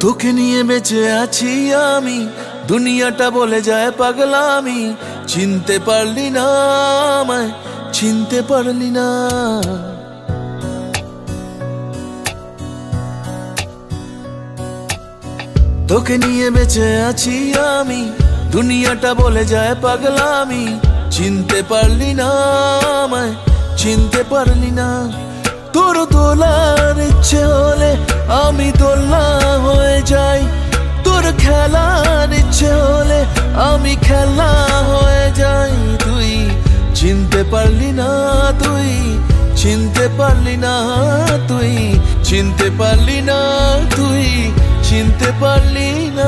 তোকে নিয়ে বেঁচে আছি আমি, দুনিয়াটা বলে যায় পাগলামি। চিনতে পারলি না আমায়, চিনতে পারলি না। তোকে নিয়ে বেঁচে আছি আমি, দুনিয়াটা বলে যায় পাগলামি। চিনতে পারলি না আমায়, চিনতে পারলি না। তোর দোলার ইচ্ছে হলে আমি দোলনা হয়ে যাই, তোর খেলার ইচ্ছে হলে আমি খেলা হয়ে যাই। তুই চিনতে পারলি না, তুই চিনতে পারলি না, তুই চিনতে পারলি না, তুই চিনতে পারলি না।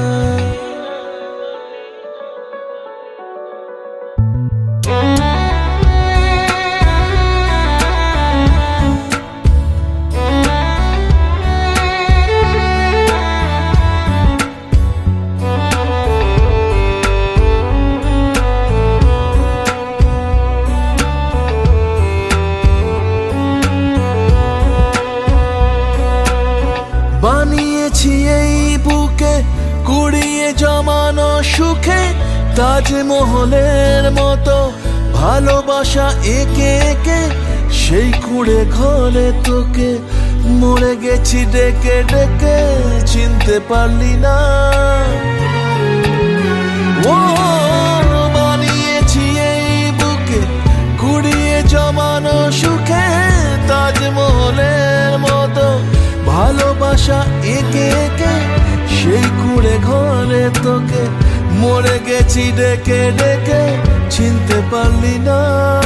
বানিয়েছি এই বুকে কুড়িয়ে জমানো সুখে, তাজমহলের মতো ভালোবাসা একে একে। সেই কুড়ে ঘরে তোকে মরে গেছি ডেকে ডেকে, চিনতে পারলি না। ও বানিয়েছি এই বুকে কুড়িয়ে জমানো সুখে, তাজমহলের মতো ভালোবাসা একে একে। সেই কুড়ে ঘরে তোকে মরে গেছি ডেকে ডেকে, চিনতে পারলি না।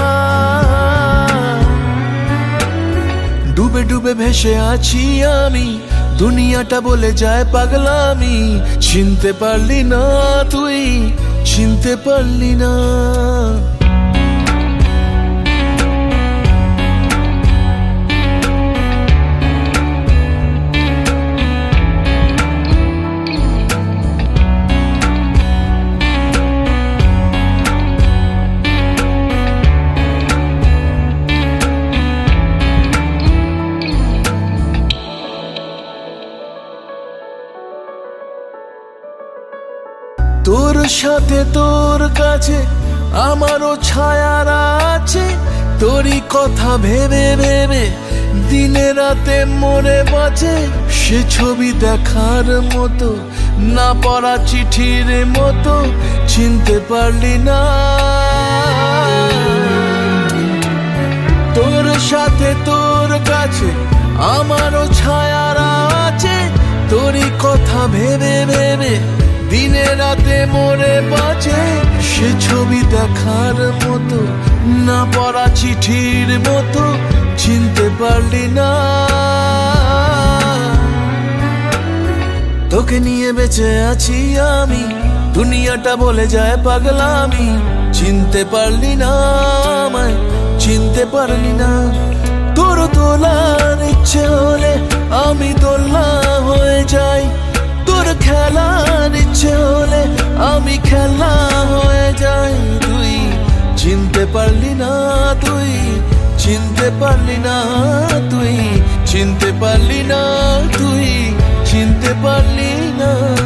ডুবে ডুবে ভেসে আছি আমি, দুনিয়াটা বলে যায় পাগলামি। চিনতে পারলি না তুই, চিনতে পারলি না। তোর সাথে তোর কাছে আমারও ছায়ার আছে, তোরই কথা ভেবে ভেবে দিনে রাতে মরে বাঁচে। সে ছবি দেখার মতো, না পড়া চিঠির মতো, চিনতে পারলি না। তোর সাথে তোর কাছে আমারও ছায়ার আছে, তোরই কথা ভেবে ভেবে দিনে রাতে মরে বাঁচে। সে ছবি দেখার মতো, না পড়া চিঠির মতো, চিনতে পারলি না। তোকে নিয়ে বেঁচে আছি আমি, দুনিয়াটা বলে যায় পাগলামি। চিনতে পারলি না আমায়, চিনতে পারলি না। তোর দোলার ইচ্ছে হলে আমি দোলনা হয়ে যাই, তোর খেলার ইচ্ছে হলে আমি খেলা হয়ে যাই। তুই চিনতে পারলি না, তুই চিনতে পারলি না, তুই চিনতে পারলি না, তুই চিনতে পারলি না।